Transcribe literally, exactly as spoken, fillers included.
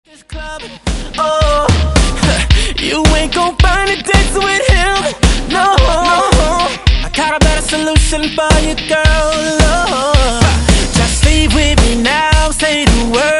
This club, oh, you ain't gon' find a dance with him, no, no. I got a better solution for you, girl, oh. Just leave with me now, say the word.